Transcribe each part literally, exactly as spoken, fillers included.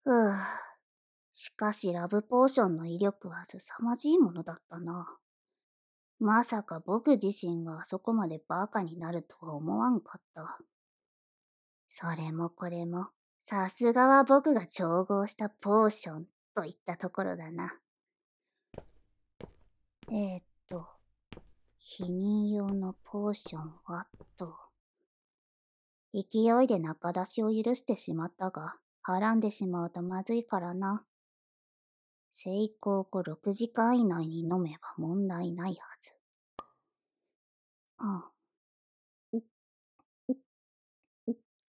ふぅ。しかしラブポーションの威力は凄まじいものだったな。まさか僕自身があそこまでバカになるとは思わんかった。それもこれも、さすがは僕が調合したポーションといったところだな。えー、っと、避妊用のポーションはと。勢いで中出しを許してしまったが、はらんでしまうとまずいからな。成功後ろくじかん以内に飲めば問題ないはず。うん。うっうっうっ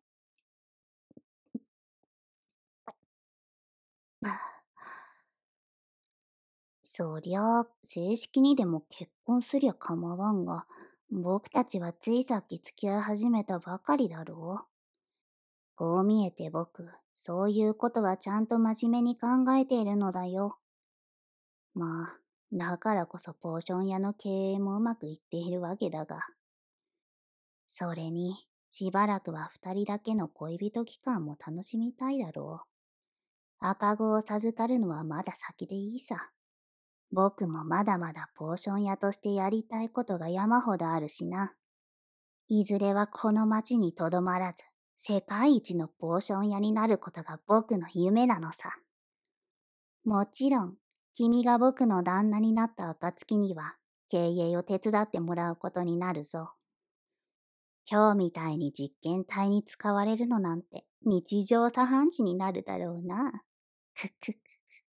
そりゃあ、正式にでも結婚すりゃ構わんが、僕たちはついさっき付き合い始めたばかりだろう。こう見えて僕、そういうことはちゃんと真面目に考えているのだよ。まあ、だからこそポーション屋の経営もうまくいっているわけだが。それに、しばらくは二人だけの恋人期間も楽しみたいだろう。赤子を授かるのはまだ先でいいさ。僕もまだまだポーション屋としてやりたいことが山ほどあるしな。いずれはこの町にとどまらず、世界一のポーション屋になることが僕の夢なのさ。もちろん、君が僕の旦那になった暁には、経営を手伝ってもらうことになるぞ。今日みたいに実験体に使われるのなんて日常茶飯事になるだろうな。くくく。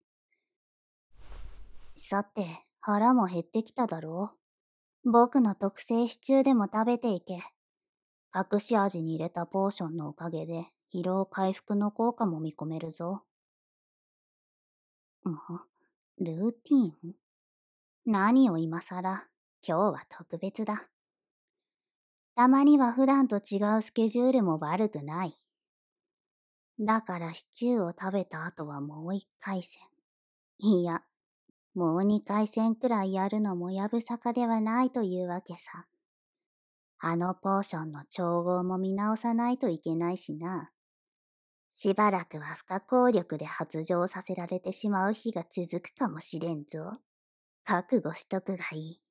さて、腹も減ってきただろう。僕の特製シチューでも食べていけ。隠し味に入れたポーションのおかげで疲労回復の効果も見込めるぞ。んルーティーン何を今さら。今日は特別だ。たまには普段と違うスケジュールも悪くない。だからシチューを食べた後はもう一回戦。いや、もう二回戦くらいやるのもやぶさかではないというわけさ。あのポーションの調合も見直さないといけないしな。しばらくは不可抗力で発情させられてしまう日が続くかもしれんぞ。覚悟しとくがいい。